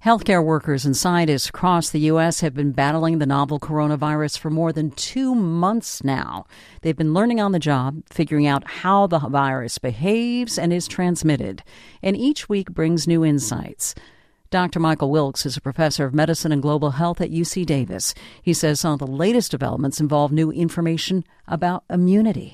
Healthcare workers and scientists across the U.S. have been battling the novel coronavirus for more than 2 months now. They've been learning on the job, figuring out how the virus behaves and is transmitted. And each week brings new insights. Dr. Michael Wilkes is a professor of medicine and global health at UC Davis. He says some of the latest developments involve new information about immunity.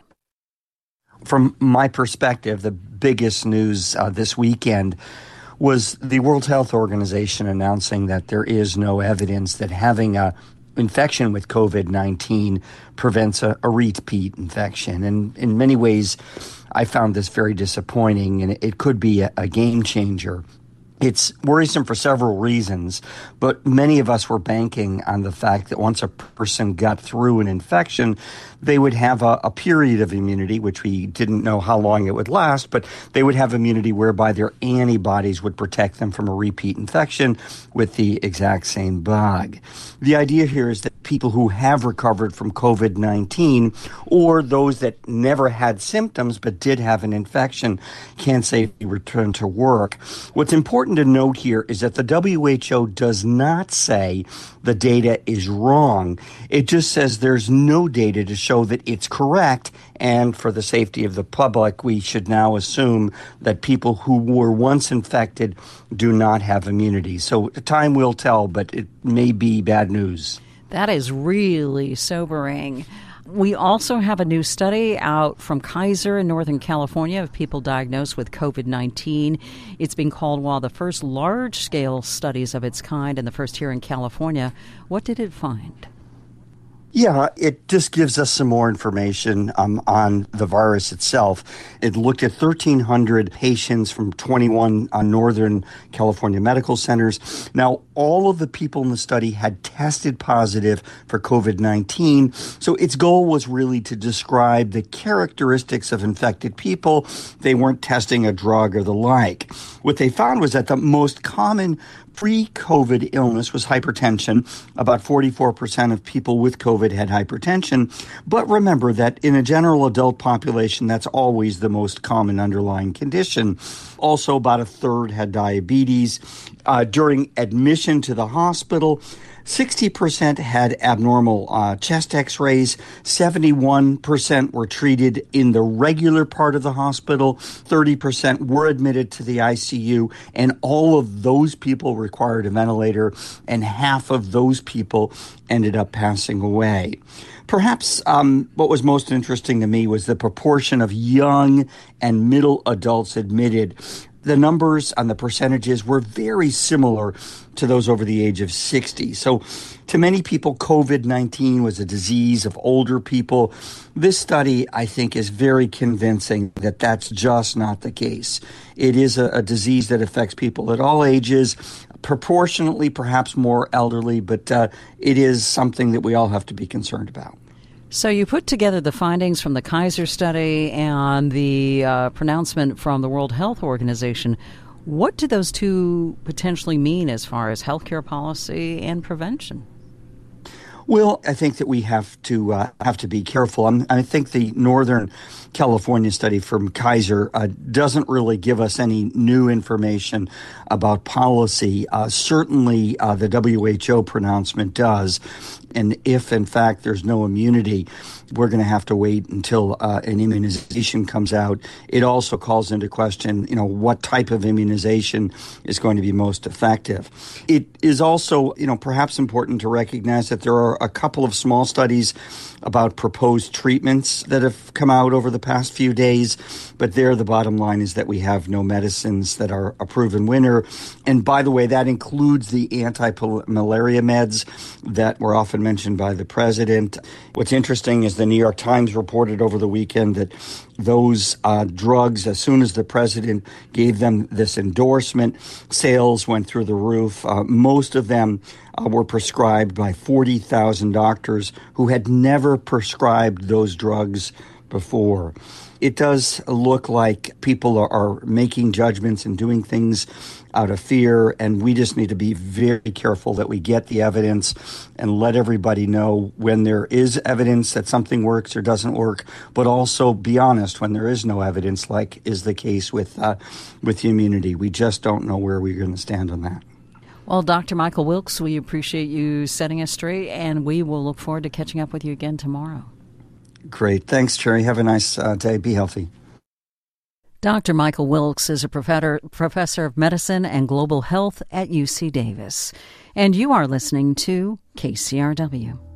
From my perspective, the biggest news this weekend was the World Health Organization announcing that there is no evidence that having an infection with COVID-19 prevents a repeat infection. And in many ways, I found this very disappointing, and it could be a game changer. It's worrisome for several reasons, but many of us were banking on the fact that once a person got through an infection, they would have a period of immunity, which we didn't know how long it would last, but they would have immunity whereby their antibodies would protect them from a repeat infection with the exact same bug. The idea here is that people who have recovered from COVID-19 or those that never had symptoms but did have an infection can safely return to work. What's important to note here is that the WHO does not say the data is wrong. It just says there's no data to show that it's correct, and for the safety of the public, we should now assume that people who were once infected do not have immunity. So time will tell, but it may be bad news. That is really sobering. We also have a new study out from Kaiser in Northern California of people diagnosed with COVID-19. It's been called one of the first large-scale studies of its kind and the first here in California. What did it find? Yeah, it just gives us some more information on the virus itself. It looked at 1,300 patients from 21 Northern California medical centers. Now, all of the people in the study had tested positive for COVID-19. So its goal was really to describe the characteristics of infected people. They weren't testing a drug or the like. What they found was that the most common pre-COVID illness was hypertension. About 44% of people with COVID had hypertension. But remember that in a general adult population, that's always the most common underlying condition. Also, about a third had diabetes. During admission to the hospital, 60% had abnormal chest x-rays, 71% were treated in the regular part of the hospital, 30% were admitted to the ICU, and all of those people required a ventilator, and half of those people ended up passing away. Perhaps what was most interesting to me was the proportion of young and middle adults admitted. The numbers on the percentages were very similar to those over the age of 60. So to many people, COVID-19 was a disease of older people. This study, I think, is very convincing that that's just not the case. It is a disease that affects people at all ages, proportionately perhaps more elderly, but it is something that we all have to be concerned about. So you put together the findings from the Kaiser study and the pronouncement from the World Health Organization. What do those two potentially mean as far as healthcare policy and prevention? Well, I think that we have to be careful. I think the Northern California study from Kaiser doesn't really give us any new information about policy. Certainly, the WHO pronouncement does. And if, in fact, there's no immunity, we're going to have to wait until an immunization comes out. It also calls into question, what type of immunization is going to be most effective. It is also, perhaps important to recognize that there are a couple of small studies about proposed treatments that have come out over the past few days. But there, the bottom line is that we have no medicines that are a proven winner. And by the way, that includes the anti-malaria meds that were often mentioned by the president. What's interesting is the New York Times reported over the weekend that those drugs, as soon as the president gave them this endorsement, sales went through the roof. Most of them were prescribed by 40,000 doctors who had never prescribed those drugs before. It does look like people are making judgments and doing things out of fear, and we just need to be very careful that we get the evidence and let everybody know when there is evidence that something works or doesn't work, but also be honest when there is no evidence, like is the case with the immunity. We just don't know where we're going to stand on that. Well, Dr. Michael Wilkes, we appreciate you setting us straight, and we will look forward to catching up with you again tomorrow. Great. Thanks, Cherry. Have a nice day. Be healthy. Dr. Michael Wilkes is a professor of medicine and global health at UC Davis. And you are listening to KCRW.